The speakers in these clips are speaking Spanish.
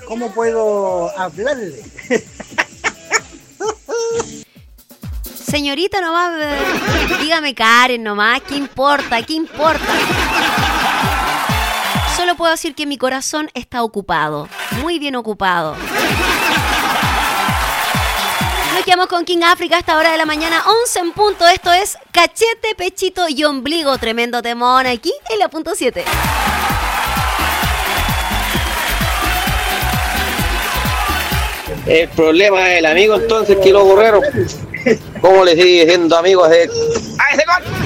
¿cómo puedo hablarle? Señorita, nomás, dígame Karen nomás, ¿qué importa? ¿Qué importa? Solo puedo decir que mi corazón está ocupado, muy bien ocupado. Nos quedamos con King África a esta hora de la mañana, 11 en punto. Esto es Cachete, Pechito y Ombligo. Tremendo temón aquí en la punto 7. El problema es el amigo entonces, que los borreros. ¿Cómo le sigue diciendo amigos de... ¡a ese gol!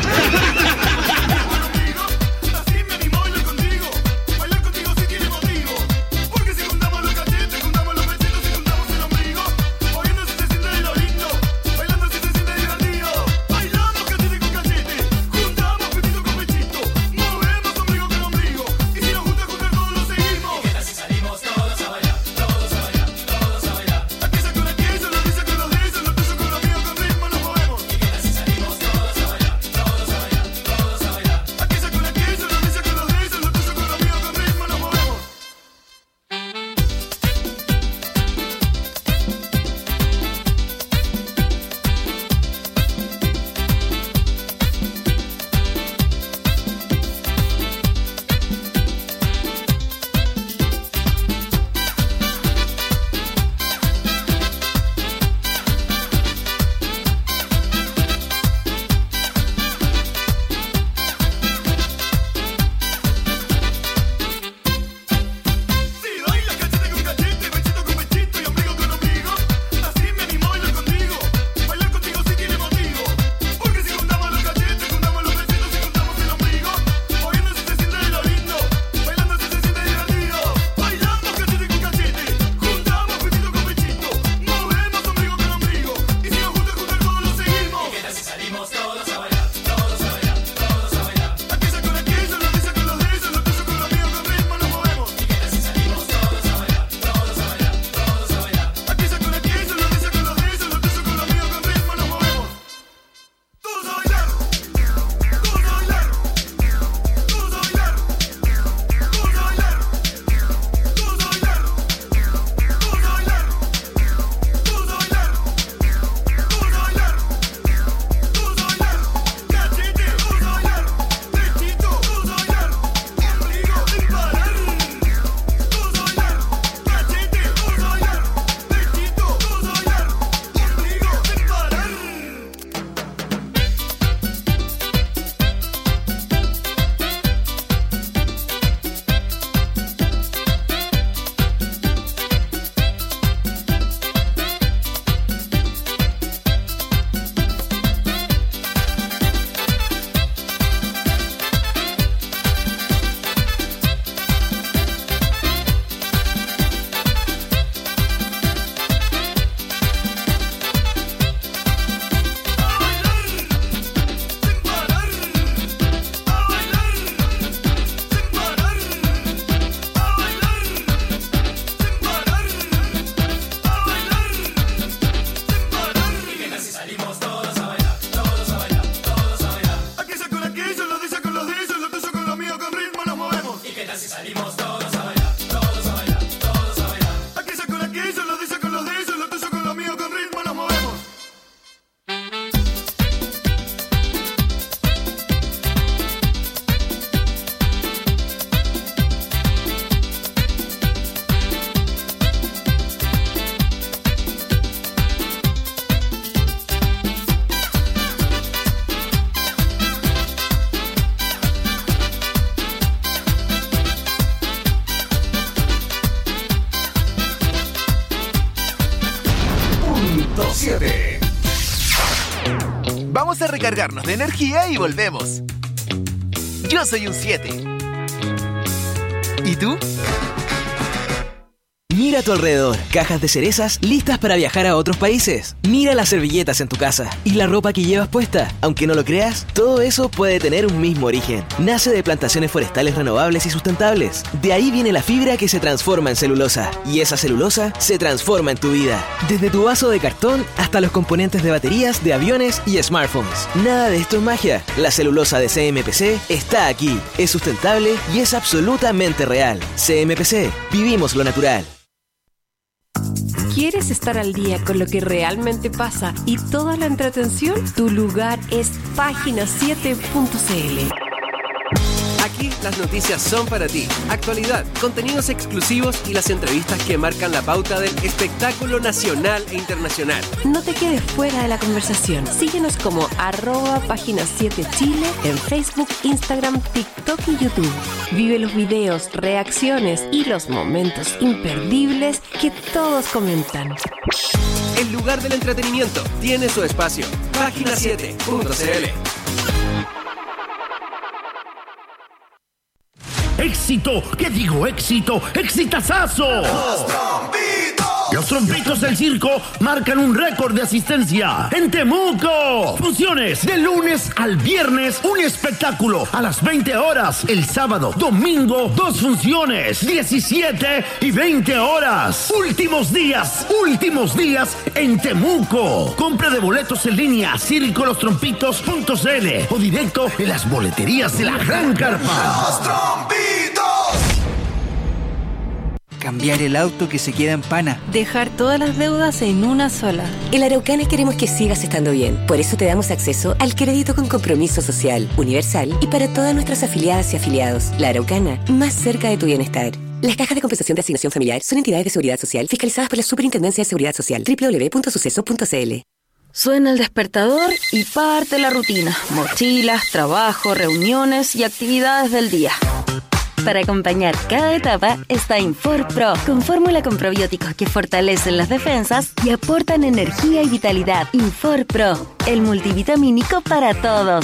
Vamos a recargarnos de energía y volvemos. Yo soy un 7. ¿Y tú? Mira a tu alrededor, cajas de cerezas listas para viajar a otros países. Mira las servilletas en tu casa y la ropa que llevas puesta. Aunque no lo creas, todo eso puede tener un mismo origen. Nace de plantaciones forestales renovables y sustentables. De ahí viene la fibra que se transforma en celulosa. Y esa celulosa se transforma en tu vida. Desde tu vaso de cartón hasta los componentes de baterías, de aviones y smartphones. Nada de esto es magia. La celulosa de CMPC está aquí. Es sustentable y es absolutamente real. CMPC. Vivimos lo natural. ¿Quieres estar al día con lo que realmente pasa y toda la entretención? Tu lugar es página7.cl. Aquí las noticias son para ti. Actualidad, contenidos exclusivos y las entrevistas que marcan la pauta del espectáculo nacional e internacional. No te quedes fuera de la conversación. Síguenos como @página7chile en Facebook, Instagram, TikTok y YouTube. Vive los videos, reacciones y los momentos imperdibles que todos comentan. El lugar del entretenimiento tiene su espacio. Página7.cl. ¡Éxito! ¿Qué digo? ¡Éxito! ¡Exitazazo! Los trompitos del circo marcan un récord de asistencia en Temuco. Funciones de lunes al viernes, un espectáculo a las 20 horas. El sábado, domingo, 2 funciones, 17 y 20 horas. Últimos días en Temuco. Compra de boletos en línea, circolosтрompitos.cl o directo en las boleterías de la Gran Carpa. ¡Los Trompitos! Cambiar el auto que se queda en pana. Dejar todas las deudas en una sola. En La Araucana queremos que sigas estando bien. Por eso te damos acceso al crédito con compromiso social, universal y para todas nuestras afiliadas y afiliados. La Araucana, más cerca de tu bienestar. Las cajas de compensación de asignación familiar son entidades de seguridad social fiscalizadas por la Superintendencia de Seguridad Social. www.suceso.cl. Suena el despertador y parte la rutina. Mochilas, trabajo, reuniones y actividades del día. Para acompañar cada etapa está InforPro, con fórmula con probióticos que fortalecen las defensas y aportan energía y vitalidad. InforPro, el multivitamínico para todos.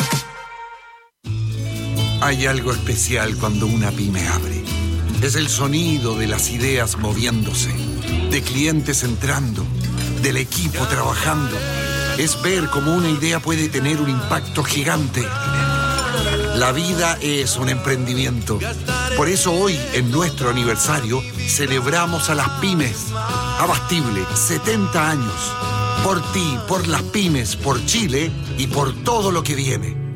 Hay algo especial cuando una pyme abre. Es el sonido de las ideas moviéndose, de clientes entrando, del equipo trabajando. Es ver cómo una idea puede tener un impacto gigante. La vida es un emprendimiento. Por eso hoy, en nuestro aniversario, celebramos a las pymes. Abastible, 70 años. Por ti, por las pymes, por Chile y por todo lo que viene.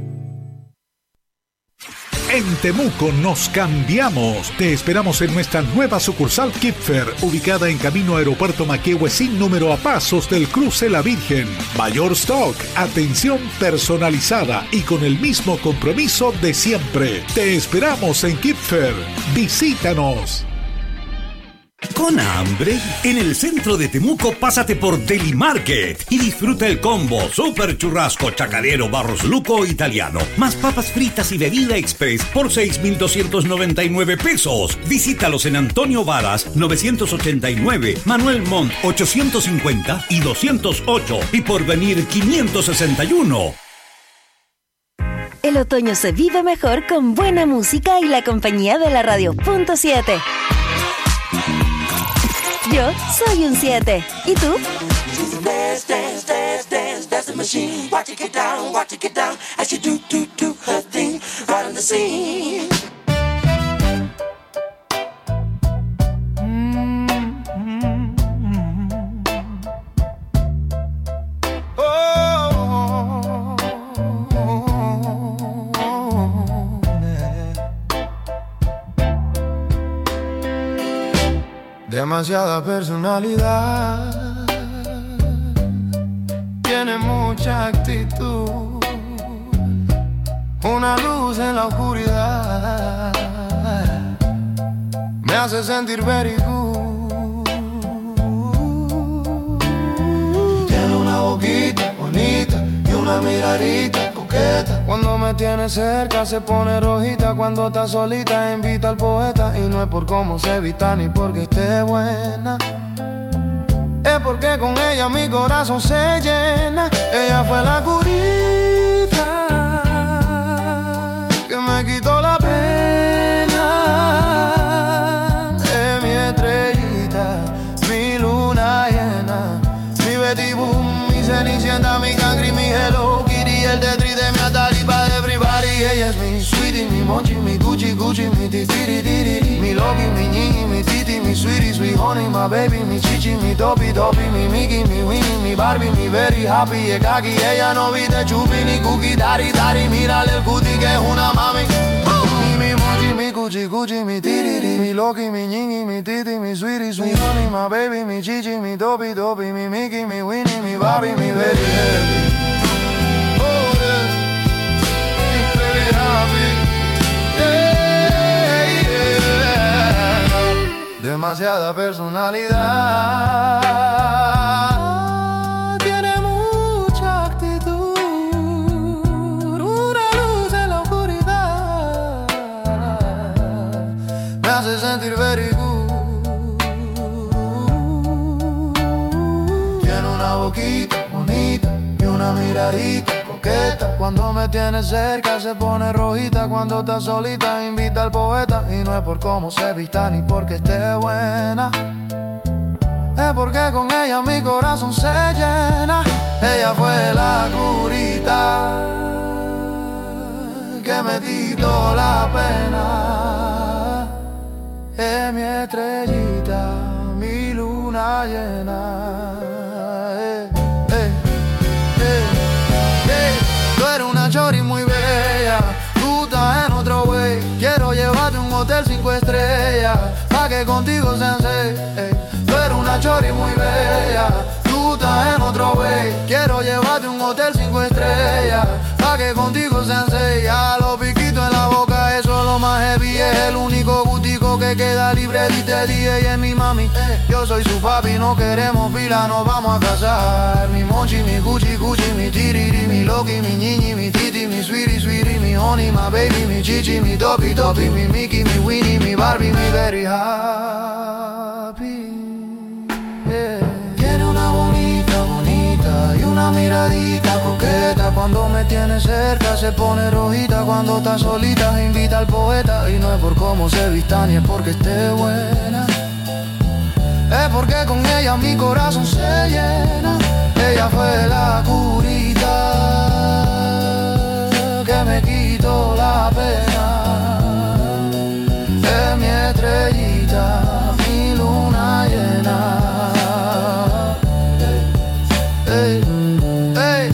En Temuco nos cambiamos. Te esperamos en nuestra nueva sucursal Kipfer, ubicada en camino Aeropuerto Maquehue sin número a pasos del cruce La Virgen. Mayor stock, atención personalizada y con el mismo compromiso de siempre. Te esperamos en Kipfer. Visítanos. ¿Con hambre? En el centro de Temuco pásate por Deli Market y disfruta el combo Super Churrasco Chacarero Barros Luco Italiano, más papas fritas y bebida express por 6,299 pesos. Visítalos en Antonio Varas 989, Manuel Montt 850 y 208 y Porvenir 561. El otoño se vive mejor con buena música y la compañía de la radio.7. Yo soy un 7. ¿Y tú? Demasiada personalidad, tiene mucha actitud, una luz en la oscuridad, me hace sentir very good. Tiene una boquita bonita y una miradita coqueta. Cuando me tiene cerca se pone rojita. Cuando está solita invita al poeta. Y no es por cómo se vista ni porque esté buena, es porque con ella mi corazón se llena. Ella fue la curita que me quitó la pena. Es mi estrellita, mi luna llena, mi Betty Boom, mi Cenicienta, mi Cangri, mi Hello Kitty, el Tetris de mi Atari pa' de everybody. Ella es mi sweetie, mi mochi, mi Gucci, Gucci, mi titiri, mi Loki, mi Ñi, mi Titi, mi sweetie, sweet honey, my baby, mi Chichi, mi Topi, Topi, mi Mickey, mi Winnie, mi Barbie, mi very happy, es kaki. Ella no viste chupi ni cookie, dari, dari, mírale el cutie que es una mami. Mi mochi, mi cuchi cuchi, mi tiriri, mi loki, mi ñingui, mi titi, mi sweetie, sweet honey, my baby, mi chichi, mi topi topi, mi Mickey, mi Winnie, mi Bobby, mi baby happy. Oh yeah, baby happy. Yeah, yeah. Demasiada personalidad, tiene mucha actitud, una luz en la oscuridad, me hace sentir very good. Tiene una boquita bonita y una miradita coqueta. Cuando me tiene cerca se pone rojita. Cuando está solita invita al poeta. Y no es por cómo se vista ni porque esté buena, es porque con ella mi corazón se llena. Ella fue la curita que me quitó la pena. Es mi estrellita, mi luna llena. Tú eres una chori muy bella, tú estás en otro way. Quiero llevarte a un hotel 5 estrellas, pa' que contigo sean 6. Tú eres una chori muy bella, tú estás en otro way. Quiero llevarte a un hotel 5 estrellas, pa' que contigo sean 6. A los piquitos en la boca, eso es lo más heavy. Es el único gustico que queda libre. Diste día y es mi mami, yo soy su papi. No queremos pila, nos vamos a casar. Mi mochi, mi cuchi cuchi, mi tiriri, mi loki, mi ñiñi, mi titi, mi sweetie sweetie, mi honey, my baby, mi chichi, mi topi topi, mi Mickey, mi Winnie, mi Barbie, mi very happy. Yeah. Tiene una bonita, bonita y una miradita coqueta. Cuando me tiene cerca se pone rojita. Cuando está solita invita al poeta. Y no es por cómo se vista ni es porque esté buena, es porque con ella mi corazón se llena. Ella fue la curita que me quitó la pena. Es mi estrellita, mi luna llena. Hey, hey.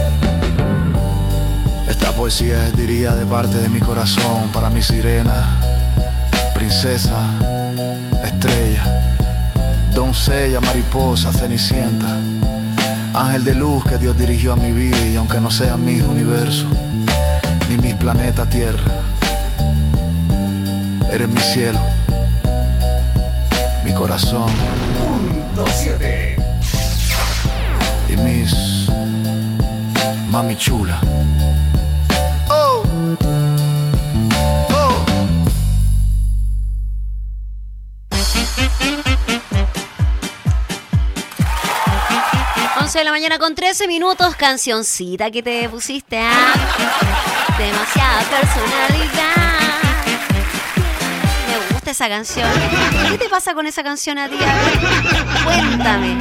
Esta poesía es, diría, de parte de mi corazón para mi sirena, princesa, estrella, doncella, mariposa, cenicienta, ángel de luz que Dios dirigió a mi vida. Y aunque no sean mis universos ni mis planetas Tierra, eres mi cielo, mi corazón y mis mami chula. Oh, oh. 11 de la mañana con 13 minutos. Cancioncita que te pusiste, ¿ah? Demasiada personalidad. Me gusta esa canción. ¿Qué te pasa con esa canción a ti? A ver, cuéntame.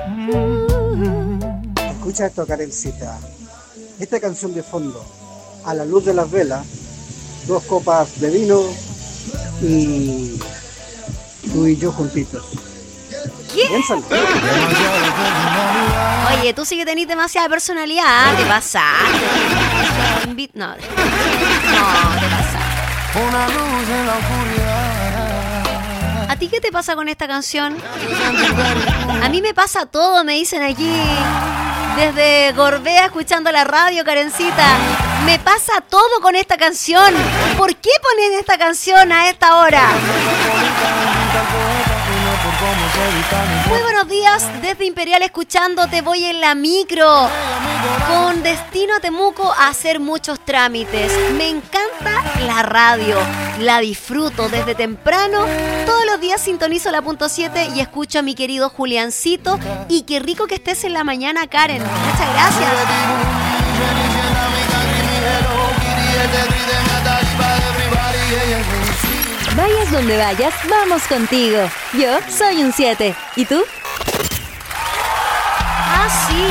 Escucha esto, Karencita. Esta canción de fondo, a la luz de las velas, 2 copas de vino y tú y yo juntitos. ¿Qué? Oye, tú sí que tenés demasiada personalidad. ¿Te pasaste? No, te pasaste. Una luz en la oscuridad. ¿A ti qué te pasa con esta canción? A mí me pasa todo, me dicen aquí. Desde Gorbea escuchando la radio, Karencita. Me pasa todo con esta canción. ¿Por qué ponen esta canción a esta hora? Muy buenos días, desde Imperial escuchándote, voy en la micro con destino a Temuco a hacer muchos trámites. Me encanta la radio, la disfruto desde temprano. Todos los días sintonizo la .7 y escucho a mi querido Juliancito. Y qué rico que estés en la mañana, Karen. Muchas gracias. Vayas donde vayas, vamos contigo. Yo soy un 7. ¿Y tú? Ah, sí.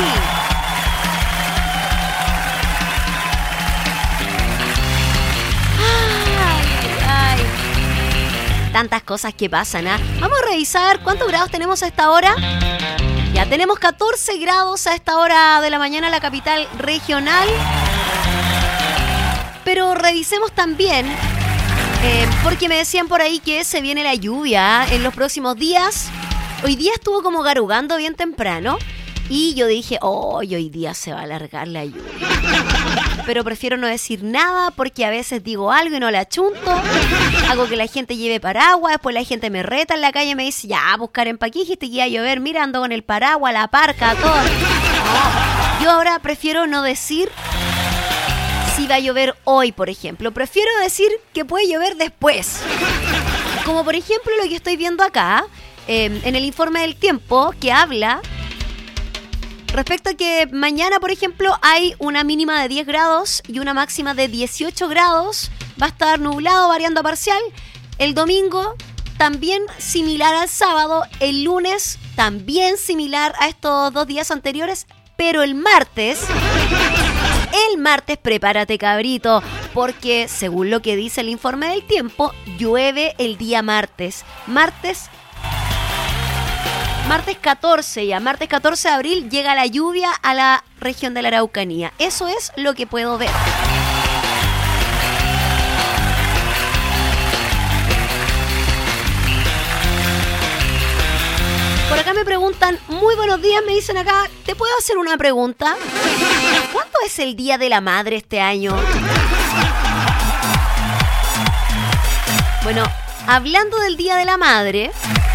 Ay. Tantas cosas que pasan, ¿ah? Vamos a revisar cuántos grados tenemos a esta hora. Ya tenemos 14 grados a esta hora de la mañana en la capital regional. Pero revisemos también Porque me decían por ahí que se viene la lluvia en los próximos días. Hoy día estuvo como garugando bien temprano. Y yo dije, hoy día se va a alargar la lluvia. Pero prefiero no decir nada porque a veces digo algo y no la achunto. Hago que la gente lleve paraguas, después la gente me reta en la calle y me dice, ya, buscar en Paquí, dijiste que iba a llover, mira, ando con el paraguas, la parca, todo. No. Yo ahora prefiero no decir si va a llover hoy, por ejemplo. Prefiero decir que puede llover después. Como por ejemplo lo que estoy viendo acá, en el informe del tiempo, que habla respecto a que mañana, por ejemplo, hay una mínima de 10 grados y una máxima de 18 grados. Va a estar nublado, variando a parcial. El domingo también similar al sábado. El lunes también similar a estos 2 días anteriores. Pero el martes, prepárate, cabrito, porque según lo que dice el informe del tiempo, llueve el día martes. Martes 14 ya, martes 14 de abril llega la lluvia a la región de la Araucanía. Eso es lo que puedo ver. Por acá me preguntan, muy buenos días, me dicen acá, ¿te puedo hacer una pregunta? ¿Cuánto es el Día de la Madre este año? Bueno, hablando del Día de la Madre,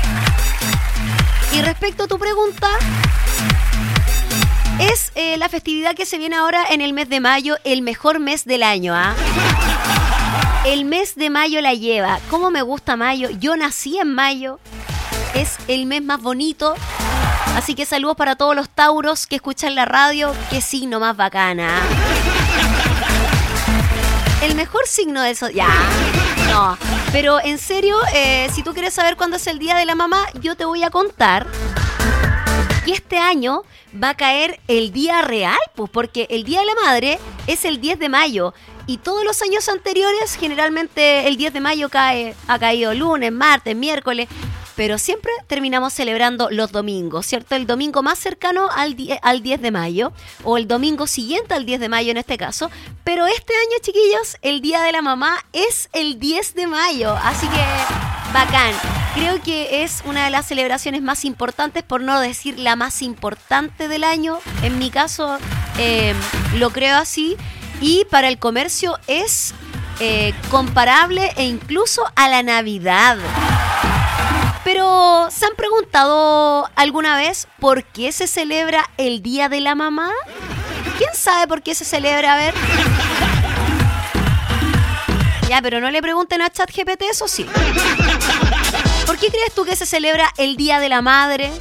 y respecto a tu pregunta, es la festividad que se viene ahora en el mes de mayo, el mejor mes del año, ¿ah? El mes de mayo la lleva. ¿Cómo me gusta mayo? Yo nací en mayo. Es el mes más bonito. Así que saludos para todos los tauros que escuchan la radio. Qué signo más bacana. El mejor signo de eso. Ya. No. Pero en serio, si tú quieres saber cuándo es el Día de la Mamá, yo te voy a contar que este año va a caer el día real, pues, porque el Día de la Madre es el 10 de mayo. Y todos los años anteriores, generalmente el 10 de mayo ha caído lunes, martes, miércoles. Pero siempre terminamos celebrando los domingos, ¿cierto? El domingo más cercano al 10 de mayo, o el domingo siguiente al 10 de mayo en este caso. Pero este año, chiquillos, el Día de la Mamá es el 10 de mayo. Así que, bacán. Creo que es una de las celebraciones más importantes, por no decir la más importante del año. En mi caso, lo creo así. Y para el comercio es comparable e incluso a la Navidad. Pero, ¿se han preguntado alguna vez por qué se celebra el Día de la Mamá? ¿Quién sabe por qué se celebra? A ver. Ya, pero no le pregunten a ChatGPT, eso sí. ¿Por qué crees tú que se celebra el Día de la Madre?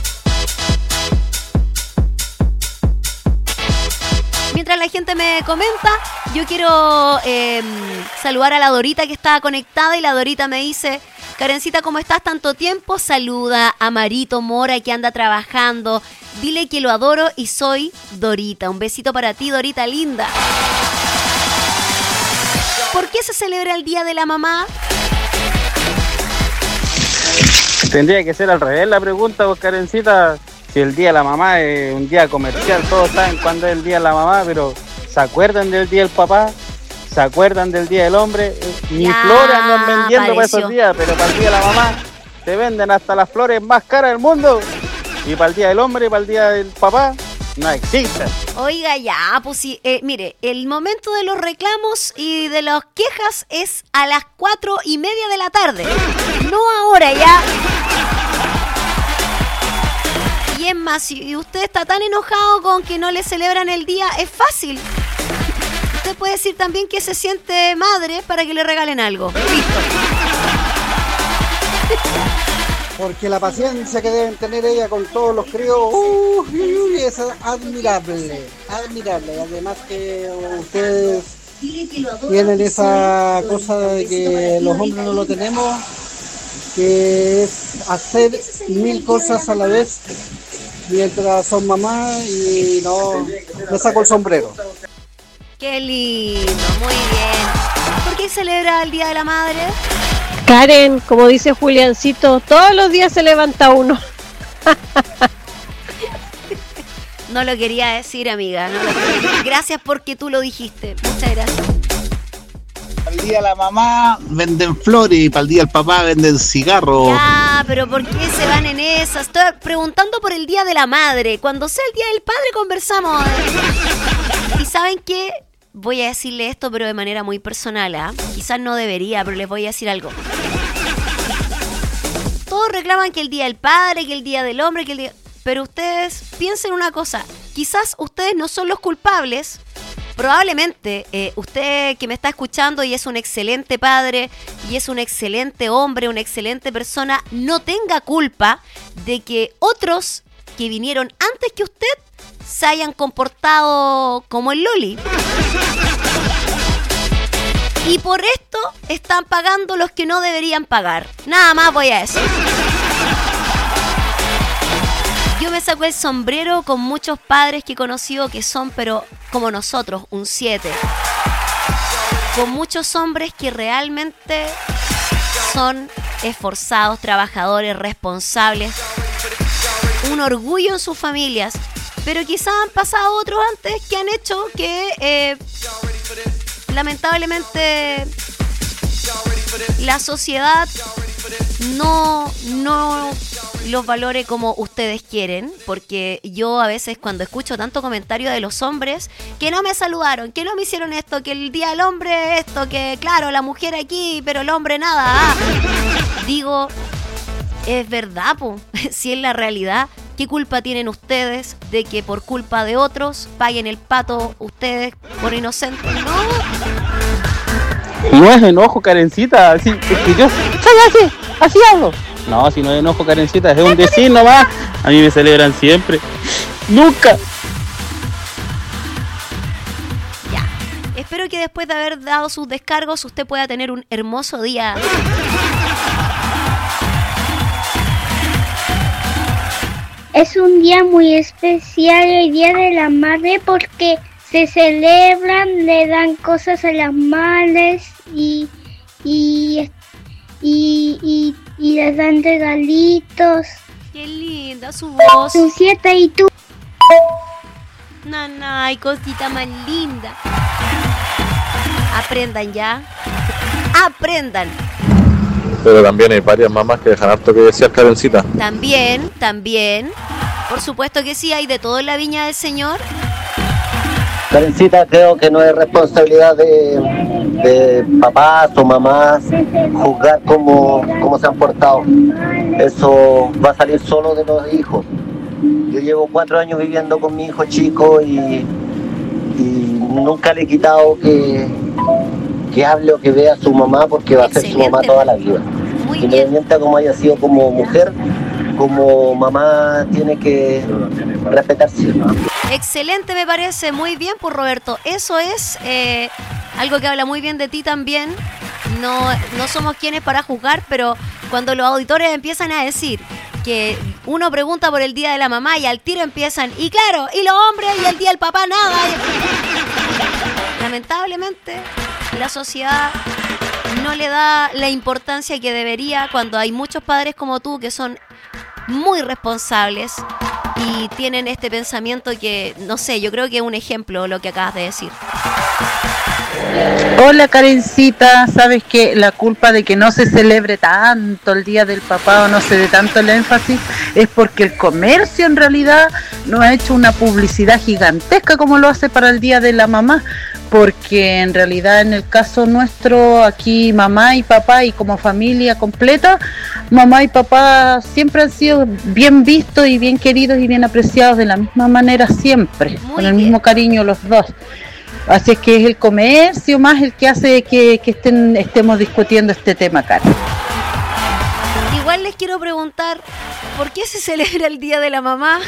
Mientras la gente me comenta, yo quiero saludar a la Dorita que estaba conectada, y la Dorita me dice: Karencita, ¿cómo estás? Tanto tiempo. Saluda a Marito Mora, que anda trabajando. Dile que lo adoro y soy Dorita. Un besito para ti, Dorita linda. ¿Por qué se celebra el Día de la Mamá? Tendría que ser al revés la pregunta, pues, Karencita. Si el Día de la Mamá es un día comercial, todos saben cuándo es el Día de la Mamá, pero ¿se acuerdan del Día del Papá? ¿Se acuerdan del Día del Hombre? Ni ya, flores andan vendiendo para pareció. esos días, pero para el Día de la Mamá se venden hasta las flores más caras del mundo. Y para el Día del Hombre y para el Día del Papá no existe. Oiga, ya, pues sí, mire, el momento de los reclamos y de las quejas es a las 4:30 de la tarde. No ahora, ya. Y es más, si usted está tan enojado con que no le celebran el día, es fácil. Usted puede decir también que se siente madre para que le regalen algo. Listo. Porque la paciencia que deben tener ella con todos los críos, es admirable, admirable. Y además que ustedes tienen esa cosa de que los hombres no lo tenemos, que es hacer 1000 cosas a la vez mientras son mamás, y no me saco el sombrero. Qué lindo, muy bien. ¿Por qué celebra el Día de la Madre? Karen, como dice Juliancito, todos los días se levanta uno. No lo quería decir, amiga. No lo quería. Gracias porque tú lo dijiste. Muchas gracias. Para el día de la mamá venden flores y para el día del papá venden cigarros. Ya, pero ¿por qué se van en esas? Estoy preguntando por el día de la madre. Cuando sea el día del padre conversamos. ¿Y saben qué? Voy a decirle esto, pero de manera muy personal, ¿eh? Quizás no debería, pero les voy a decir algo. Todos reclaman que el día del padre, que el día del hombre, que el día... Pero ustedes piensen una cosa. Quizás ustedes no son los culpables. Probablemente usted que me está escuchando y es un excelente padre y es un excelente hombre, una excelente persona, no tenga culpa de que otros que vinieron antes que usted se hayan comportado como el Loli. Y por esto están pagando los que no deberían pagar. Nada más voy a decir. Yo me saco el sombrero con muchos padres que he conocido que son, pero como nosotros, un 7. Con muchos hombres que realmente son esforzados, trabajadores, responsables. Un orgullo en sus familias. Pero quizás han pasado otros antes que han hecho que lamentablemente la sociedad no los valore como ustedes quieren, porque yo a veces cuando escucho tanto comentario de los hombres que no me saludaron, que no me hicieron esto, que el día del hombre esto, que claro, la mujer aquí, pero el hombre nada, digo, es verdad, po, si es la realidad. ¿Qué culpa tienen ustedes de que por culpa de otros paguen el pato ustedes por inocentes? No es enojo, Karencita, así, es que yo soy así hablo. No, si no es enojo, Karencita, es un decir nomás. A mí me celebran siempre. Nunca. Ya, espero que después de haber dado sus descargos usted pueda tener un hermoso día. Es un día muy especial, el Día de la Madre, porque se celebran, le dan cosas a las madres y les dan regalitos. Qué linda su voz. Tu 7 y tú. Nanay, cosita más linda. Aprendan ya. Aprendan. Pero también hay varias mamás que dejan harto que decir, Karencita. También. Por supuesto que sí, hay de todo en la viña del Señor. Karencita, creo que no es responsabilidad de papás o mamás juzgar cómo se han portado. Eso va a salir solo de los hijos. Yo llevo 4 años viviendo con mi hijo chico y nunca le he quitado que hable o que vea a su mamá, porque va a ser su mamá toda la vida. Independiente de cómo haya sido como mujer, como mamá tiene que respetarse. Excelente, me parece, muy bien por Roberto. Eso es algo que habla muy bien de ti también. No somos quienes para juzgar, pero cuando los auditores empiezan a decir que uno pregunta por el día de la mamá y al tiro empiezan, y claro, y los hombres y el día del papá nada. Lamentablemente la sociedad no le da la importancia que debería cuando hay muchos padres como tú que son muy responsables y tienen este pensamiento que, no sé, yo creo que es un ejemplo lo que acabas de decir. Hola, Karencita, sabes que la culpa de que no se celebre tanto el día del papá o no se dé tanto el énfasis es porque el comercio en realidad no ha hecho una publicidad gigantesca como lo hace para el día de la mamá, porque en realidad en el caso nuestro aquí mamá y papá y como familia completa, mamá y papá siempre han sido bien vistos y bien queridos y bien apreciados de la misma manera siempre, con el mismo cariño los dos. Así es que es el comercio más el que hace que estemos discutiendo este tema acá. Igual les quiero preguntar, ¿por qué se celebra el Día de la Mamá?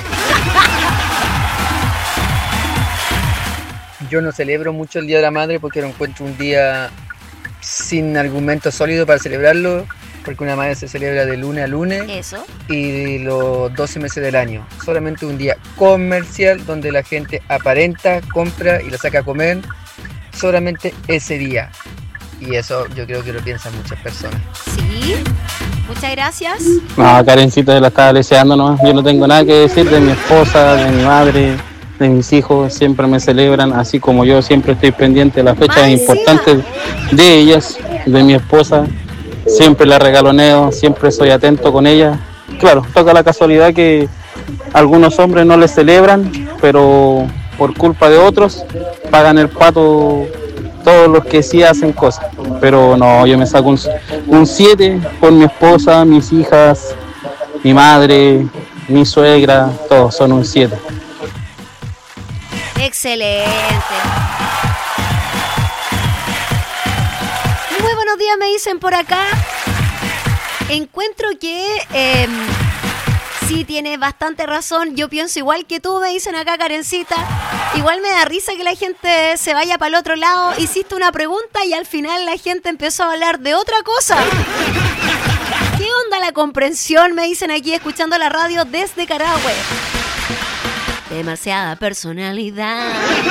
Yo no celebro mucho el Día de la Madre porque lo encuentro un día sin argumento sólido para celebrarlo, porque una madre se celebra de lunes a lunes. Eso. Y los 12 meses del año. Solamente un día comercial donde la gente aparenta, compra y la saca a comer solamente ese día. Y eso yo creo que lo piensan muchas personas. Sí, muchas gracias. No, Karencita, se la estaba deseando nomás. Yo no tengo nada que decir de mi esposa, de mi madre, de mis hijos, siempre me celebran, así como yo siempre estoy pendiente de las fechas importantes de ellas, de mi esposa, siempre la regaloneo, siempre soy atento con ella. Claro, toca la casualidad que algunos hombres no les celebran, pero por culpa de otros pagan el pato todos los que sí hacen cosas. Pero no, yo me saco un 7 por mi esposa, mis hijas, mi madre, mi suegra, todos son un 7. Excelente. Muy buenos días, me dicen por acá. Encuentro que sí tienes bastante razón. Yo pienso igual que tú, me dicen acá, Karencita. Igual me da risa que la gente se vaya para el otro lado. Hiciste una pregunta y al final la gente empezó a hablar de otra cosa. ¿Qué onda la comprensión? Me dicen aquí escuchando la radio desde Carahue. Demasiada personalidad.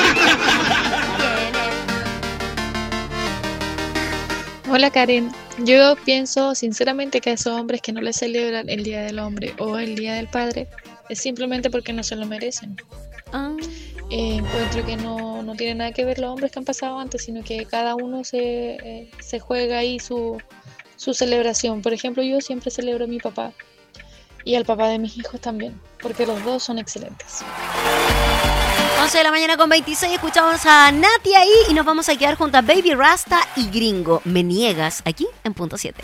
Hola Karen, yo pienso sinceramente que a esos hombres que no les celebran el Día del Hombre o el Día del Padre es simplemente porque no se lo merecen. Encuentro que no tiene nada que ver los hombres que han pasado antes, sino que cada uno se juega ahí su celebración. Por ejemplo, yo siempre celebro a mi papá y al papá de mis hijos también, porque los dos son excelentes. 11 de la mañana con 26, escuchamos a Nati ahí y nos vamos a quedar junto a Baby Rasta y Gringo. Me niegas aquí en Punto 7.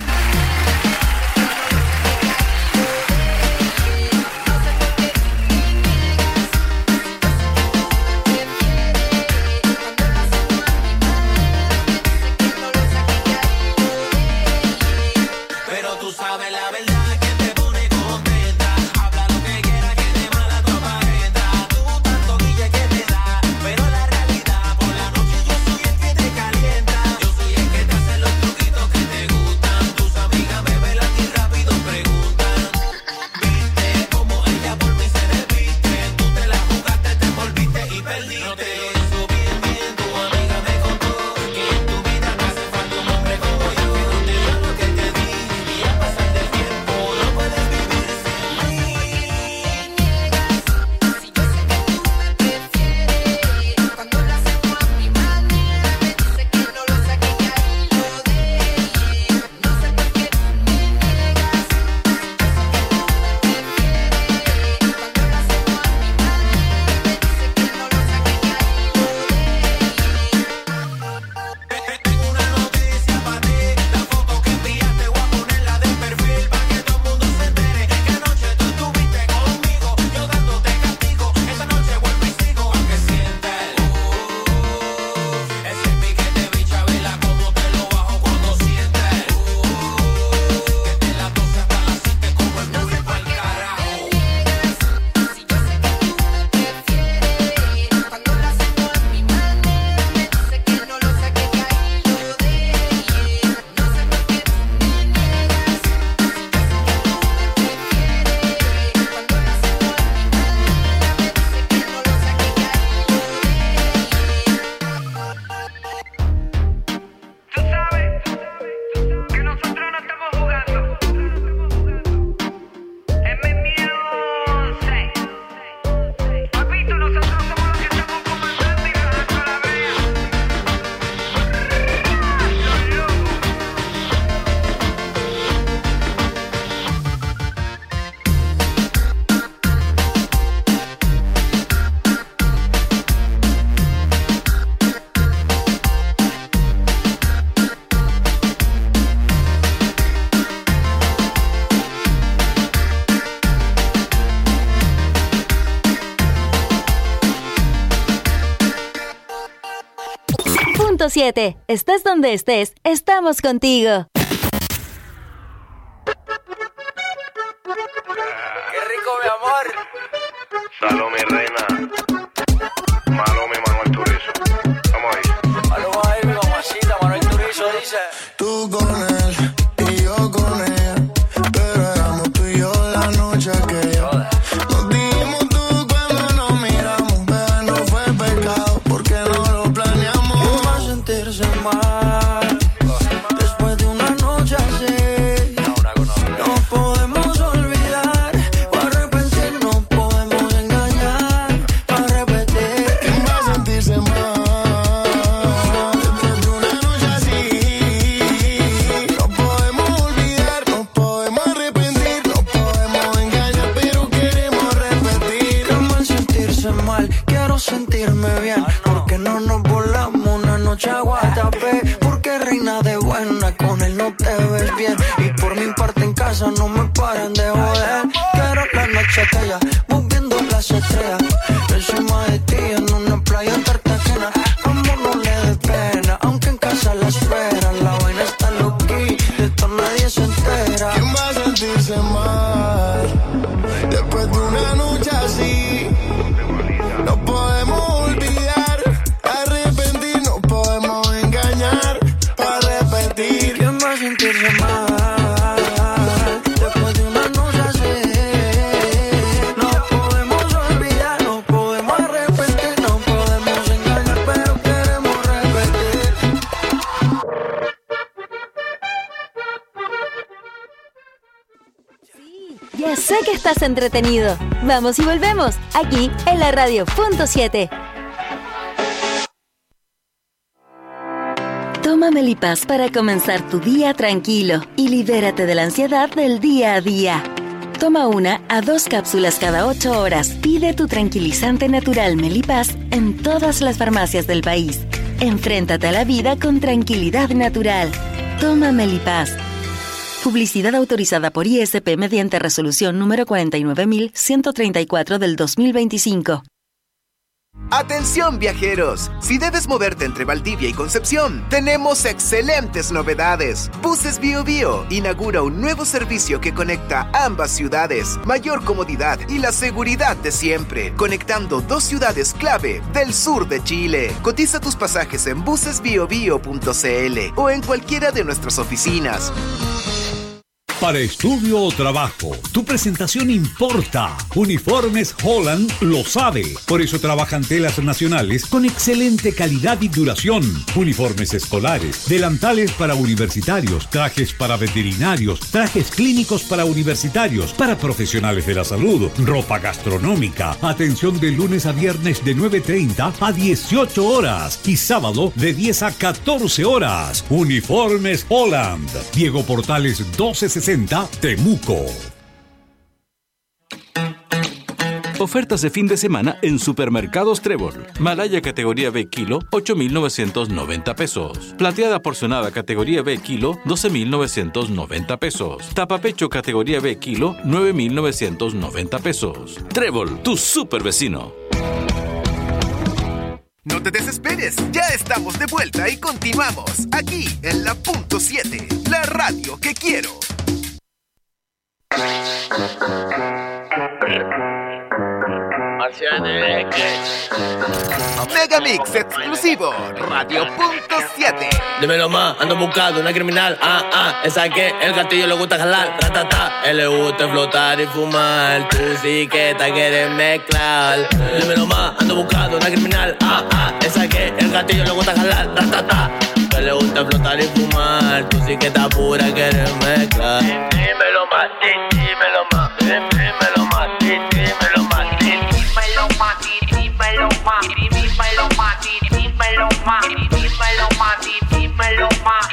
Punto 7. Estés donde estés, estamos contigo. ¡Qué rico, mi amor! Salud, mi reina. Malo, mi Manuel Turizo. Vamos ahí. Vamos ahí, mi mamacita. Manuel Turizo dice: Tú con él y yo con ella, pero éramos tú y yo la noche aquella. Nos dimos tú cuando nos miramos, pero no fue pecado porque no lo planeamos. ¿Quién va a sentirse mal después de una noche así? No podemos olvidar o arrepentir, no podemos engañar para repetir. casa no me paran de joder. Quiero la noche aquella, moviendo las estrellas. Encima de ti en una playa en Cartagena. Amor, no le dé pena, aunque en casa la esperan. La vaina está loqui, de esto nadie se entera. ¿Quién va a sentirse mal después de una noche así? No podemos olvidar, arrepentir, no podemos engañar para repetir. ¿Quién va a sentirse mal después de una noche así? No podemos olvidar, no podemos arrepentir, no podemos engañar, pero queremos repetir. Ya sé que estás entretenido. Vamos y volvemos, aquí en la radio Punto 7. Toma Melipaz para comenzar tu día tranquilo y libérate de la ansiedad del día a día. Toma 1 a 2 cápsulas cada 8 horas. Pide tu tranquilizante natural Melipaz en todas las farmacias del país. Enfréntate a la vida con tranquilidad natural. Toma Melipaz. Publicidad autorizada por ISP mediante resolución número 49134 del 2025. Atención viajeros, si debes moverte entre Valdivia y Concepción, tenemos excelentes novedades. Buses Bio Bio inaugura un nuevo servicio que conecta ambas ciudades, mayor comodidad y la seguridad de siempre, conectando 2 ciudades clave del sur de Chile. Cotiza tus pasajes en bucesbiobio.cl o en cualquiera de nuestras oficinas. Para estudio o trabajo, tu presentación importa. Uniformes Holland lo sabe. Por eso trabajan telas nacionales con excelente calidad y duración. Uniformes escolares, delantales para universitarios, trajes para veterinarios, trajes clínicos para universitarios, para profesionales de la salud, ropa gastronómica. Atención de lunes a viernes de 9:30 a 18 horas y sábado de 10 a 14 horas. Uniformes Holland. Diego Portales 1260, Temuco. Ofertas de fin de semana en Supermercados Trébol. Malaya categoría B kilo, 8,990 pesos. Plateada porcionada categoría B kilo, 12,990 pesos. Tapapecho categoría B kilo, 9,990 pesos. Trébol, tu super vecino. No te desesperes, ya estamos de vuelta y continuamos aquí en la Punto 7, la radio que quiero. Megamix exclusivo, Radio Punto 7. Dímelo más, ando buscando una criminal. Esa que el gatillo le gusta jalar. Ratata, él le gusta flotar y fumar. Tú sí que te quieres mezclar. Dímelo más, ando buscando una criminal. Esa que el gatillo le gusta jalar. Ratata, él le gusta flotar y fumar. Tú sí que estás pura, quieres mezclar. Dímelo más, dímelo más, dímelo más, dímelo más. Dímelo más, dímelo más, dímelo más, dímelo más, dímelo más, dímelo más,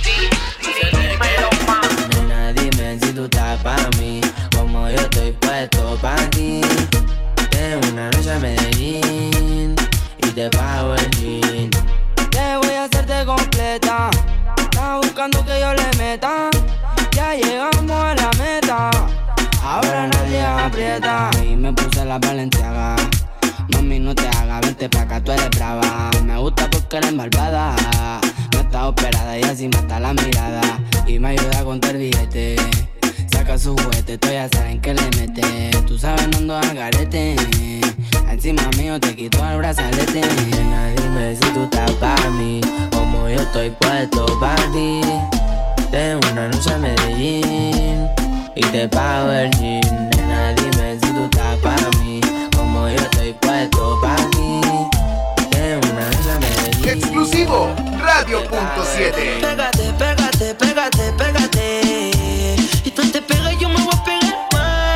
dímelo más. Nena, dime si tú estás pa' mí, como yo estoy puesto pa' ti. Tengo una noche a Medellín y te pago el jean. Te voy a hacerte completa, estás buscando que yo le meta. Ya llegamos a la meta, ahora nadie aprieta. Y me puse la Balenciaga. Mami, no te hagas, vente pa' acá, tú eres brava. Me gusta porque eres malvada. No está operada y así mata la mirada. Y me ayuda a contar billete. Saca su juguete, tú ya saben que le mete. Tú sabes, no ando al garete. Encima mío te quito el brazalete. Nena, dime si tú estás pa' mí, como yo estoy puesto pa' ti. Tengo una noche a Medellín y te pago el jean. Nena, dime si tú estás pa' mí, como yo estoy puesto pa' ti. Tengo una noche a Medellín. Exclusivo, Radio Punto 7. Pégate, pégate, pégate, pégate. Y tú te pegas y yo me voy a pegar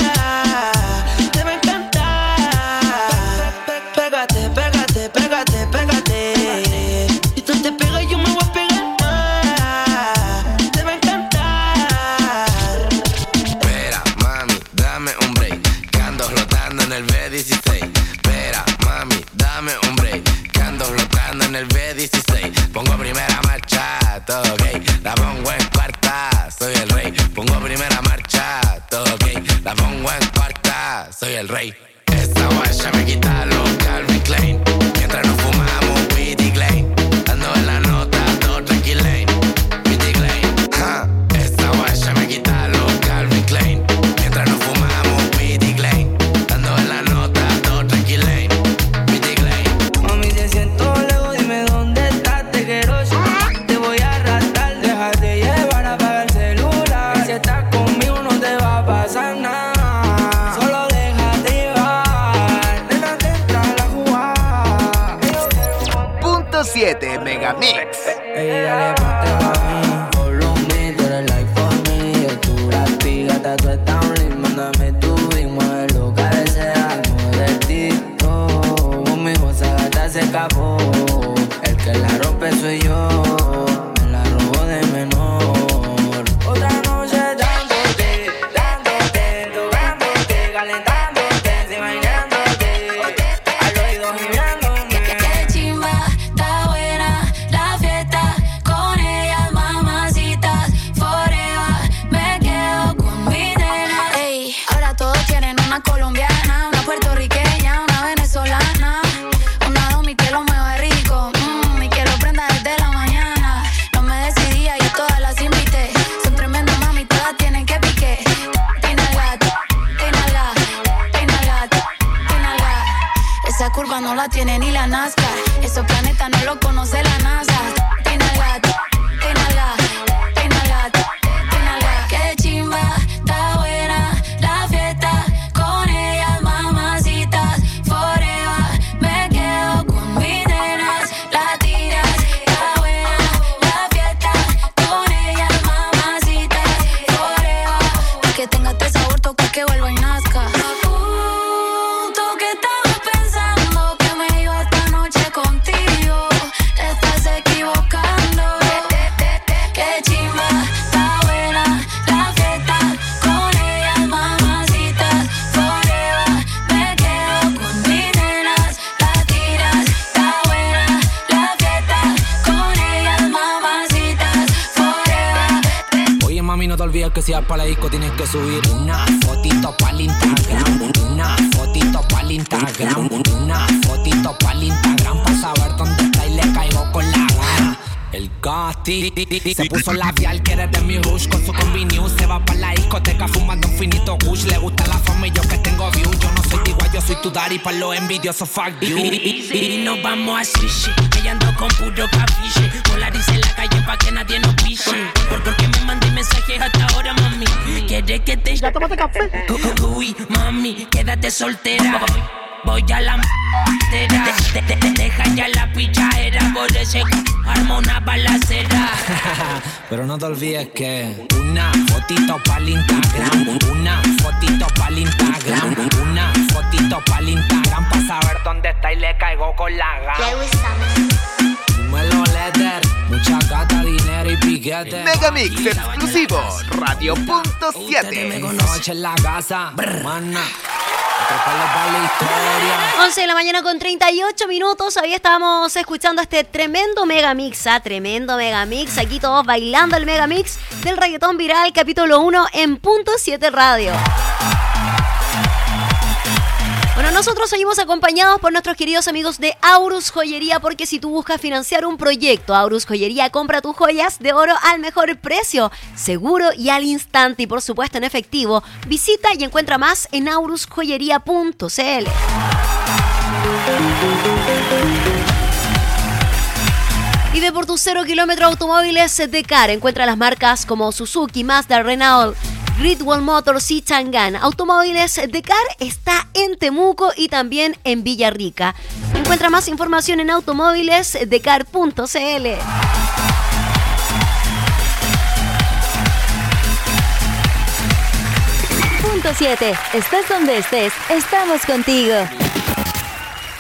más. Te va a encantar. Pégate, pégate, pégate, pégate. Y tú te pegas y yo me voy a pegar más. Te va a encantar. Espera, mami, dame que ando flotando en el B16. Espera, mami, dame un break, que ando flotando en el B16. Pongo primera marcha, todo ok, la pongo en cuarta, soy el rey. Pongo primera marcha, todo ok, la pongo en cuarta, soy el rey. Esta guaya me quita los Calvin Klein, mientras nos fumamos Pity Klein. Ando en la nota, todo tranquilane, Pity Klein. Esta guaya me quita los Calvin Klein, mientras nos fumamos Pity Klein. Ando en la nota, todo tranquilane, Pity Klein. Mami, te siento lejos, dime dónde estás, te quiero. Te voy a arrastrar, déjate llevar, apaga el celular. Y si estás conmigo no te va a pasar nada. Solo déjate llevar, nena, te entra la jugada. Punto 7 Megamix. Ey, dale, ponte pa' mí, follow me, tú eres like for me. Yo tú la pigata, tú estás un link, mándame tu link, mueve lo que deseas, mueve ti. Oh, conmigo esa gata se escapó, el que la rompe soy yo, me la robó de menor. Otra noche dándote, tocándote, calentándote, imaginándote, al oído girándome. Qué chimba, está buena la fiesta, con ellas mamacitas, forever, me quedo con mi nena. Ey, ahora todos quieren una colombiana, una puertorriqueña, una venezolana, una domi que lo mueva rico, y que lo prenda desde la mañana. No me decidía y todas las invité, son tremendas mami, todas tienen que pique. Esa curva no la tiene ni la NASCAR, esos planetas no lo conoce la NASA. Qué chimba, está buena la fiesta, con ellas mamacitas, forever, me quedo con mis nenas, latinas. Está buena la fiesta, con ellas mamacitas, forever, pa' que tenga este sabor, toca que vuelva y nazca. Tú que estabas pensando que me iba esta noche contigo, te estás equivocando. Qué chimba, está buena la fiesta, con ellas mamacitas, forever, me quedo con mis nenas, latinas. Está buena la fiesta, con ellas mamacitas, forever. Oye mami, no te olvides que si vas para la disco tienes que subir una fotito para el Instagram, una fotito para el Instagram, una fotito para el Instagram, para saber dónde está y le caigo con la gana. El Casti se puso labial, quiere de mi rush con su combi news. Se va para la discoteca fumando un finito kush. Le gusta la fama y yo que tengo view. Yo no soy tu igual, yo soy tu daddy, pa' los envidiosos fuck you. Y nos vamos a sushi, ella ando con puro capiche. Polarice en la calle pa' que nadie nos piche. Porque me mandé mensajes hasta ahora, mami. ¿Quieres que te... ¿Ya tomaste café? Uy, mami, quédate soltera. Voy a la deja ya la pichadera, por ese arma una balacera. Pero no te olvides que una fotito pa'l Instagram, una fotito pa'l Instagram, una fotito pa'l Instagram, pa' saber dónde está y le caigo con la gana. Dímelo, Letter, mucha gata, dinero y piquete. Megamix exclusivo, Radio Punto 7. Me conoce en la casa, mana. 11 de la mañana con 38 minutos. Hoy estamos escuchando este tremendo megamix. Tremendo megamix. Aquí todos bailando el megamix del reggaetón viral, capítulo 1 en Punto 7 Radio. Bueno, nosotros seguimos acompañados por nuestros queridos amigos de Aurus Joyería, porque si tú buscas financiar un proyecto, Aurus Joyería compra tus joyas de oro al mejor precio, seguro y al instante, y por supuesto en efectivo. Visita y encuentra más en aurusjoyería.cl. Vive por tus 0 kilómetros automóviles de CAR. Encuentra las marcas como Suzuki, Mazda, Renault, Great Wall Motors y Chang'an. Automóviles de CAR está en Temuco y también en Villarrica. Encuentra más información en automóvilesdecar.cl. Punto 7. Estés donde estés, estamos contigo.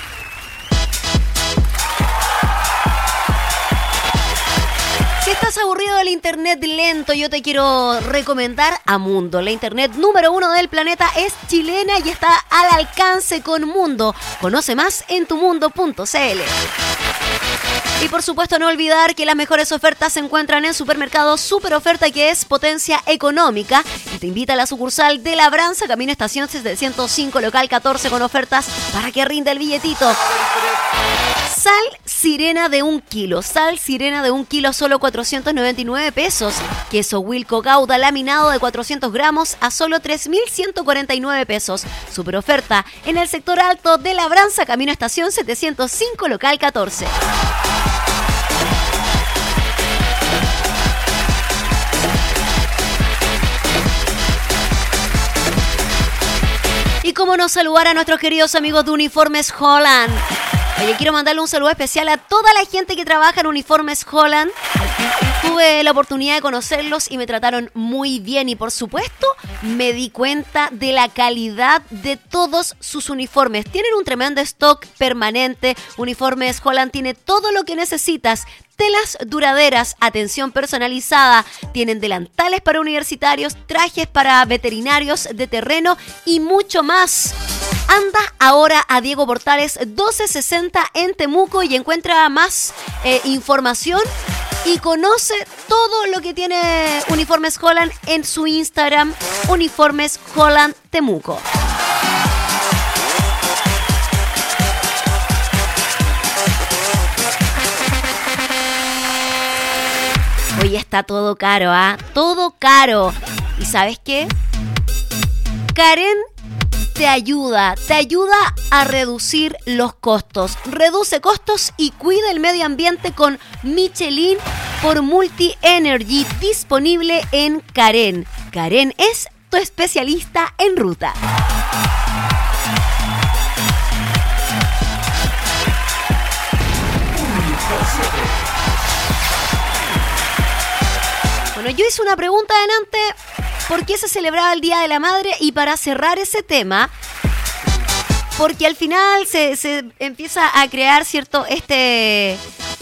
Si estás aburrido del internet lento, yo te quiero recomendar a Mundo. La internet número 1 del planeta es chilena y está al alcance con Mundo. Conoce más en tumundo.cl. Y por supuesto no olvidar que las mejores ofertas se encuentran en Supermercados Super Oferta, que es potencia económica. Y te invita a la sucursal de Labranza, camino Estación 705, local 14, con ofertas para que rinda el billetito. Sal Sirena de 1 kilo. Sal Sirena de 1 kilo, solo 499 pesos. Queso Wilco Gouda laminado de 400 gramos a solo 3.149 pesos. Super oferta en el sector alto de Labranza, camino Estación 705, local 14. Y cómo no saludar a nuestros queridos amigos de Uniformes Holland. Oye, quiero mandarle un saludo especial a toda la gente que trabaja en Uniformes Holland. Tuve la oportunidad de conocerlos y me trataron muy bien. Y por supuesto, me di cuenta de la calidad de todos sus uniformes. Tienen un tremendo stock permanente. Uniformes Holland tiene todo lo que necesitas. Telas duraderas, atención personalizada, tienen delantales para universitarios, trajes para veterinarios de terreno y mucho más. Anda ahora a Diego Portales 1260 en Temuco y encuentra más información y conoce todo lo que tiene Uniformes Holland en su Instagram, Uniformes Holland Temuco. Hoy está todo caro, ¿ah? Todo caro. ¿Y sabes qué? Karen te ayuda a reducir los costos. Reduce costos y cuida el medio ambiente con Michelin por Multi Energy, disponible en Karen. Karen es tu especialista en ruta. Bueno, yo hice una pregunta adelante, ¿por qué se celebraba el Día de la Madre? Y para cerrar ese tema, porque al final se empieza a crear, ¿cierto?, este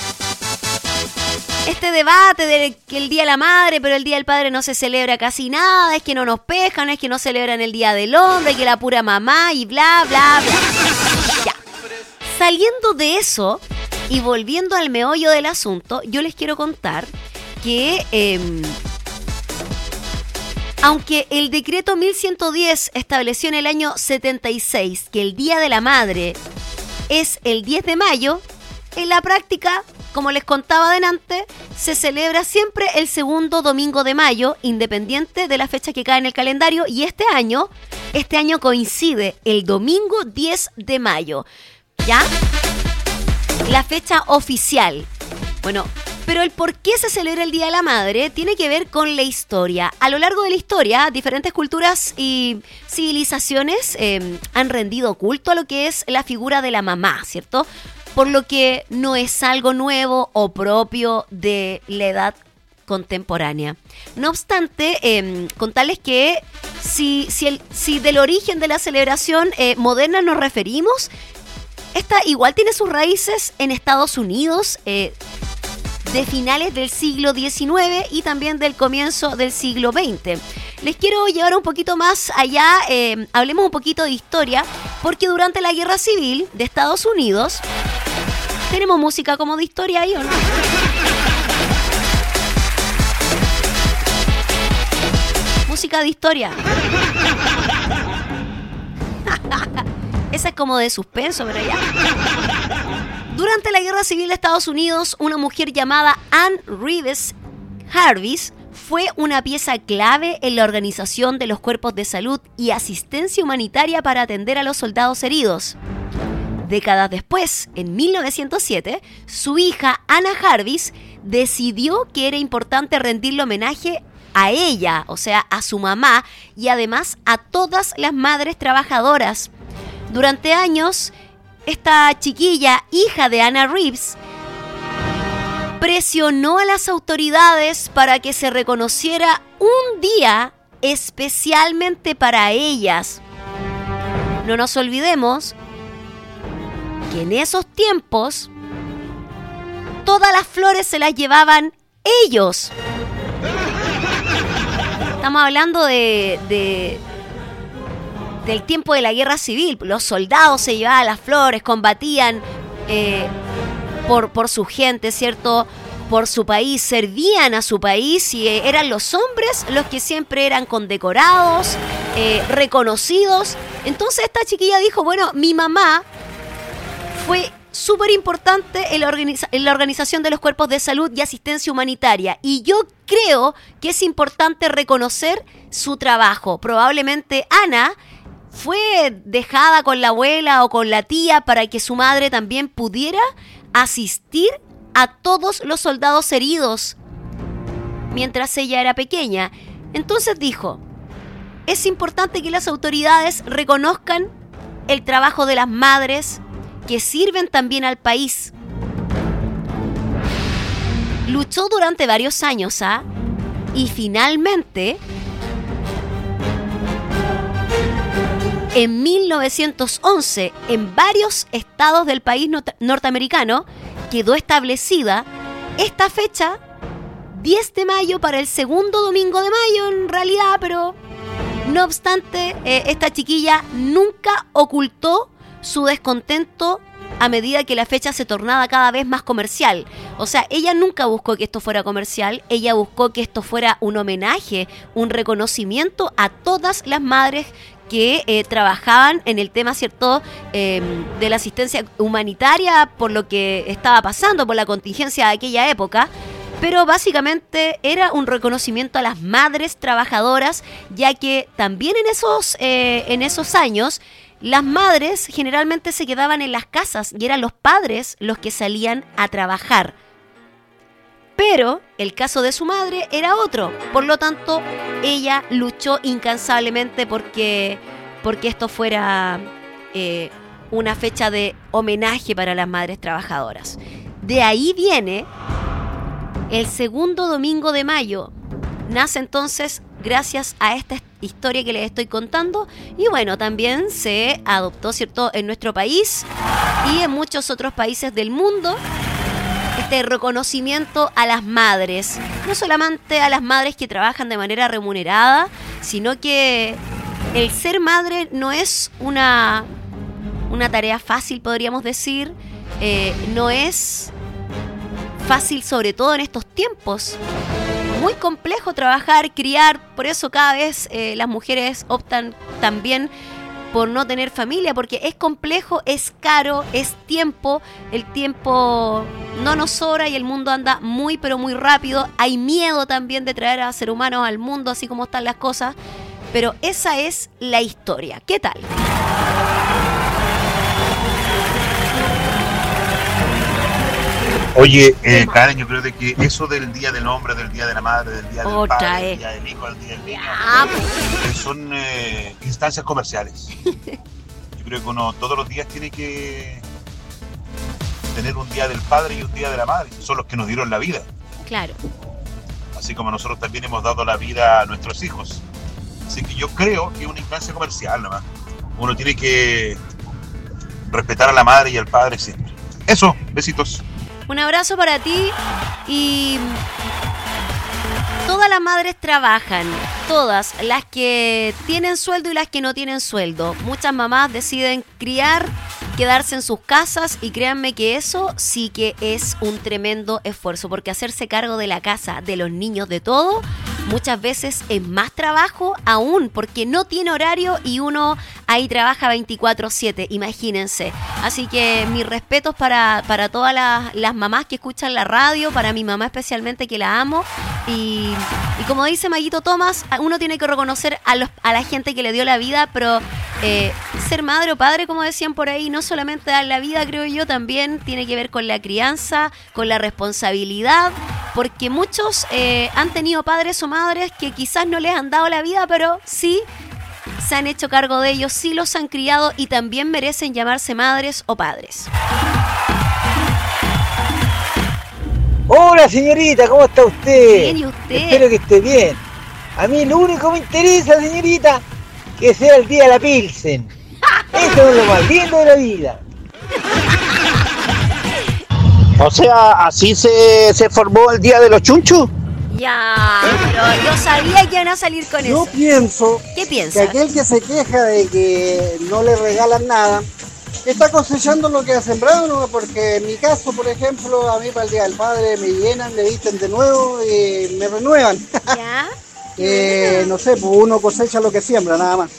debate de que el Día de la Madre, pero el Día del Padre no se celebra casi nada, es que no nos pescan, es que no celebran el Día del Hombre, que la pura mamá y bla, bla, bla. Ya. Saliendo de eso y volviendo al meollo del asunto, yo les quiero contar que aunque el decreto 1110 estableció en el año 76 que el Día de la Madre es el 10 de mayo, en la práctica, como les contaba adelante, se celebra siempre el segundo domingo de mayo, independiente de la fecha que cae en el calendario, y este año coincide el domingo 10 de mayo, ¿ya? La fecha oficial. Bueno, pero el por qué se celebra el Día de la Madre tiene que ver con la historia. A lo largo de la historia, diferentes culturas y civilizaciones han rendido culto a lo que es la figura de la mamá, ¿cierto? Por lo que no es algo nuevo o propio de la edad contemporánea. No obstante, contarles que si del origen de la celebración moderna nos referimos, esta igual tiene sus raíces en Estados Unidos, de finales del siglo XIX y también del comienzo del siglo XX. Les quiero llevar un poquito más allá, hablemos un poquito de historia, porque durante la Guerra Civil de Estados Unidos, ¿tenemos música como de historia ahí o no? Música de historia. Esa es como de suspenso, pero ya. Durante la Guerra Civil de Estados Unidos, una mujer llamada Ann Reeves Jarvis fue una pieza clave en la organización de los cuerpos de salud y asistencia humanitaria para atender a los soldados heridos. Décadas después, en 1907, su hija Anna Jarvis decidió que era importante rendirle homenaje a ella, o sea, a su mamá, y además a todas las madres trabajadoras. Durante años, esta chiquilla, hija de Anna Reeves, presionó a las autoridades para que se reconociera un día especialmente para ellas. No nos olvidemos que en esos tiempos todas las flores se las llevaban ellos. Estamos hablando del tiempo de la guerra civil. Los soldados se llevaban las flores, combatían por su gente, ¿cierto? Por su país, servían a su país y eran los hombres los que siempre eran condecorados, reconocidos. Entonces esta chiquilla dijo, bueno, mi mamá fue súper importante en la organización de los cuerpos de salud y asistencia humanitaria. Y yo creo que es importante reconocer su trabajo. Probablemente Ana fue dejada con la abuela o con la tía para que su madre también pudiera asistir a todos los soldados heridos mientras ella era pequeña. Entonces dijo, es importante que las autoridades reconozcan el trabajo de las madres que sirven también al país. Luchó durante varios años, y finalmente, en 1911, en varios estados del país norteamericano, quedó establecida esta fecha, 10 de mayo, para el segundo domingo de mayo en realidad, pero no obstante, esta chiquilla nunca ocultó su descontento a medida que la fecha se tornaba cada vez más comercial. O sea, ella nunca buscó que esto fuera comercial, ella buscó que esto fuera un homenaje, un reconocimiento a todas las madres que trabajaban en el tema, ¿cierto?, de la asistencia humanitaria por lo que estaba pasando, por la contingencia de aquella época. Pero básicamente era un reconocimiento a las madres trabajadoras, ya que también en esos años las madres generalmente se quedaban en las casas y eran los padres los que salían a trabajar. Pero el caso de su madre era otro. Por lo tanto, ella luchó incansablemente porque esto fuera una fecha de homenaje para las madres trabajadoras. De ahí viene el segundo domingo de mayo. Nace entonces gracias a esta historia que les estoy contando. Y bueno, también se adoptó, ¿cierto?, en nuestro país y en muchos otros países del mundo. Este reconocimiento a las madres, no solamente a las madres que trabajan de manera remunerada, sino que el ser madre no es una tarea fácil, podríamos decir, no es fácil, sobre todo en estos tiempos. Muy complejo trabajar, criar, por eso cada vez las mujeres optan también por no tener familia, porque es complejo, es caro, es tiempo, el tiempo no nos sobra y el mundo anda muy pero muy rápido. Hay miedo también de traer a seres humanos al mundo, así como están las cosas, pero esa es la historia. ¿Qué tal? Oye, Karen, yo creo de que eso del Día del Hombre, del Día de la Madre, del Día del Padre, del Día del Hijo, del Día del Niño, son instancias comerciales. Yo creo que uno todos los días tiene que tener un Día del Padre y un Día de la Madre. Son los que nos dieron la vida. Claro. Así como nosotros también hemos dado la vida a nuestros hijos. Así que yo creo que es una instancia comercial nomás. Uno tiene que respetar a la madre y al padre siempre. Eso, besitos. Un abrazo para ti. Y todas las madres trabajan, todas, las que tienen sueldo y las que no tienen sueldo. Muchas mamás deciden criar, quedarse en sus casas, y créanme que eso sí que es un tremendo esfuerzo, porque hacerse cargo de la casa, de los niños, de todo, muchas veces es más trabajo aún, porque no tiene horario y uno ahí trabaja 24/7, imagínense. Así que mis respetos para todas las mamás que escuchan la radio, para mi mamá especialmente, que la amo. Y como dice Mayito Tomás, uno tiene que reconocer a la gente que le dio la vida, pero ser madre o padre, como decían por ahí, no solamente dar la vida, creo yo, también tiene que ver con la crianza, con la responsabilidad, porque muchos han tenido padres o madres que quizás no les han dado la vida, pero sí se han hecho cargo de ellos, sí los han criado y también merecen llamarse madres o padres. Hola señorita, ¿cómo está usted? Bien, ¿y usted? Espero que esté bien. A mí lo único que me interesa, señorita, que sea el día de la Pilsen. Eso es lo más lindo de la vida. O sea, así se formó el Día de los Chunchos. Ya, pero yo sabía que iban a salir con Yo eso. pienso ¿Qué que piensas? aquel que se queja de que no le regalan nada, está cosechando lo que ha sembrado, ¿no? Porque en mi caso, por ejemplo, a mí para el Día del Padre me llenan, me visten de nuevo y me renuevan. ¿Ya? No sé, pues uno cosecha lo que siembra, nada más.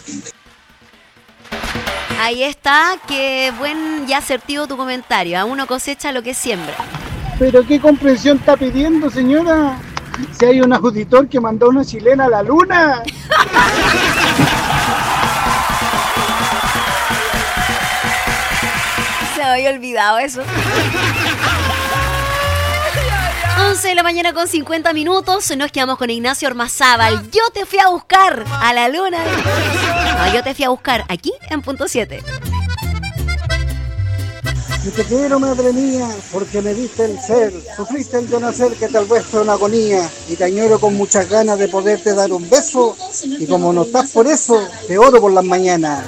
Ahí está, qué buen y asertivo tu comentario. A uno cosecha lo que siembra. Pero ¿qué comprensión está pidiendo, señora? Si hay un auditor que mandó a una chilena a la luna. Se me había olvidado eso. 11 de la mañana con 50 minutos. Nos quedamos con Ignacio Ormazábal. Yo te fui a buscar a la luna. No, yo te fui a buscar aquí en Punto 7. Y te quiero, madre mía, porque me diste el ser, sufriste el yo nacer que tal vez fue una agonía, y te añoro con muchas ganas de poderte dar un beso, y como no estás por eso, te oro por las mañanas.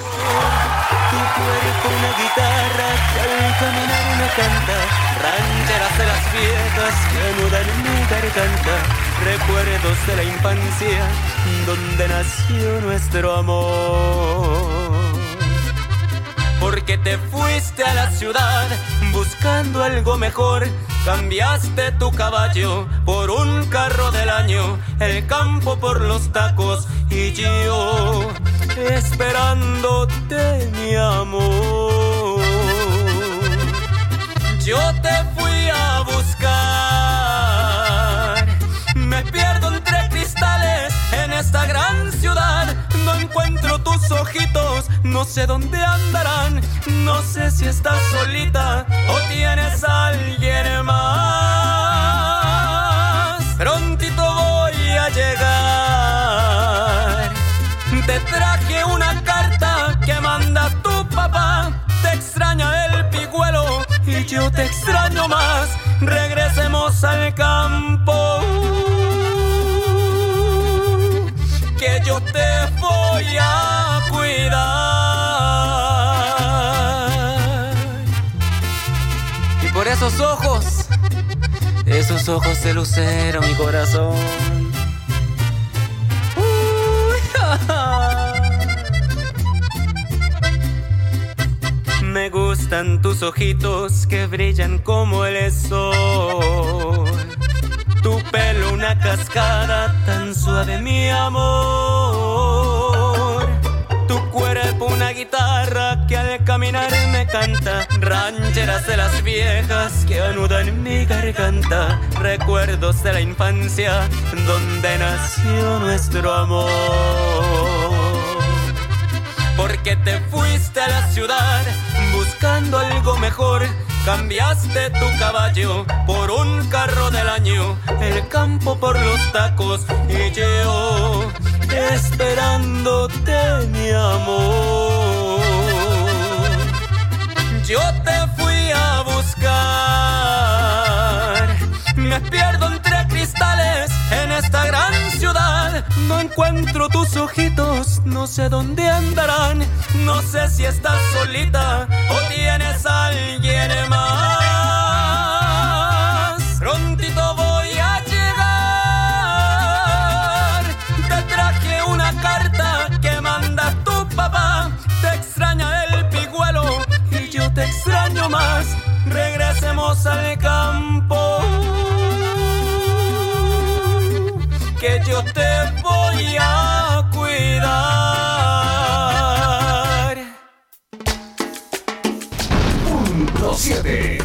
Una guitarra que al caminar me canta, rancheras de las viejas que anudan mi garganta, recuerdos de la infancia donde nació nuestro amor. Porque te fuiste a la ciudad buscando algo mejor, cambiaste tu caballo por un carro del año, el campo por los tacos y yo esperándote, mi amor. Yo te fui a buscar, me pierdo entre cristales en esta gran ciudad, no encuentro tus ojitos, no sé dónde andarán, no sé si estás solita o tienes a alguien más. Prontito voy a llegar, te traje una carta que manda tu papá, te extraña el pigüelo y yo te extraño más, regresemos al campo, que yo te voy a cuidar. Y por esos ojos de lucero, mi corazón. Me gustan tus ojitos que brillan como el sol, tu pelo una cascada tan suave, mi amor, tu cuerpo una guitarra que al caminar me canta, rancheras de las viejas que anudan mi garganta, recuerdos de la infancia donde nació nuestro amor. Porque te fuiste a la ciudad buscando algo mejor, cambiaste tu caballo por un carro del año, el campo por los tacos y yo esperándote, mi amor. Yo te fui a buscar, me pierdo entre cristales en esta gran ciudad, no encuentro tus ojitos, no sé dónde andarán, no sé si estás solita o tienes a alguien más. Prontito voy a llegar, te traje una carta que manda tu papá, te extraña el pigüelo y yo te extraño más, regresemos al campo, que yo te voy a cuidar. Punto 7.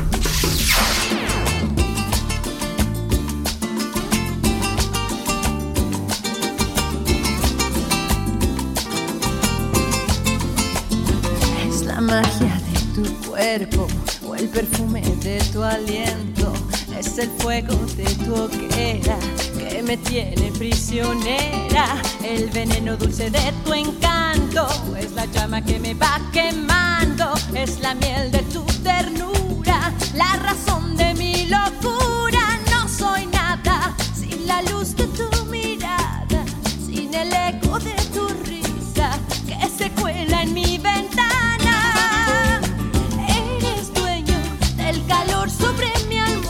Es la magia de tu cuerpo o el perfume de tu aliento, es el fuego de tu hoguera que me tiene prisionera, el veneno dulce de tu encanto, es la llama que me va quemando, es la miel de tu ternura, la razón de mi locura. No soy nada sin la luz de tu mirada, sin el eco de tu risa que se cuela en mi ventana. Eres dueño del calor sobre mi almohada,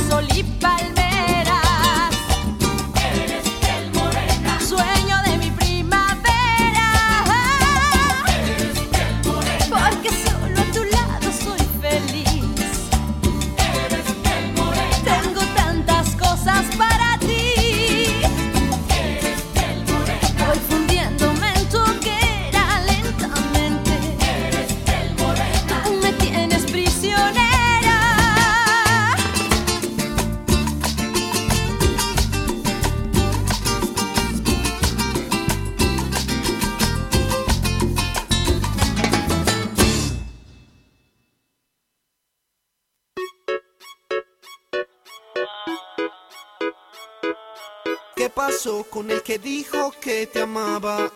sol y palmeras. Eres piel morena. Sueño de mi primavera. Eres piel morena. Porque solo a tu lado soy feliz. Eres piel morena. Tengo tantas cosas para ti. Eres piel morena. Voy fundiéndome en tu hoguera lentamente. Eres piel morena. Tú me tienes prisionera. ¿Qué pasó con el que dijo que te amaba?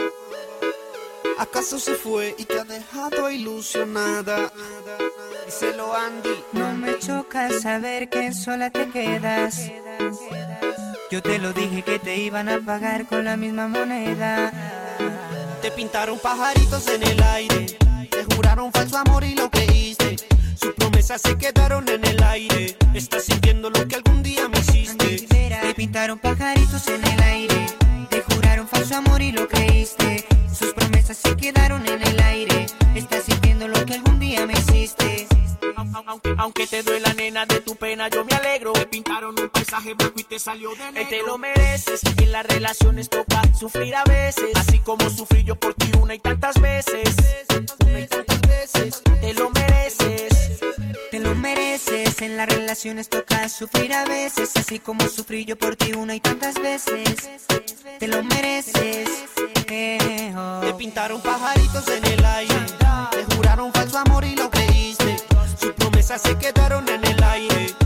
¿Acaso se fue y te ha dejado ilusionada? Díselo, Andy. No me choca saber que sola te quedas. Yo te lo dije que te iban a pagar con la misma moneda. Te pintaron pajaritos en el aire, te juraron falso amor y lo creíste. Sus promesas se quedaron en el aire. Estás sintiendo lo que algún día me hiciste. Te pintaron pajaritos en el aire, te juraron falso amor y lo creíste. Sus promesas se quedaron en el aire. Estás sintiendo lo que algún día me hiciste. Aunque te duela, nena, de tu pena yo me alegro. Te pintaron un paisaje blanco y te salió de negro. Te lo mereces, en las relaciones toca sufrir a veces. Así como sufrí yo por ti una y tantas veces. Una y tantas veces. Te lo mereces. Te lo mereces, en las relaciones toca sufrir a veces. Así como sufrí yo por ti una y tantas veces. Te lo mereces. Te pintaron pajaritos en el aire, te juraron falso amor y lo creíste. Sus promesas se quedaron en el aire.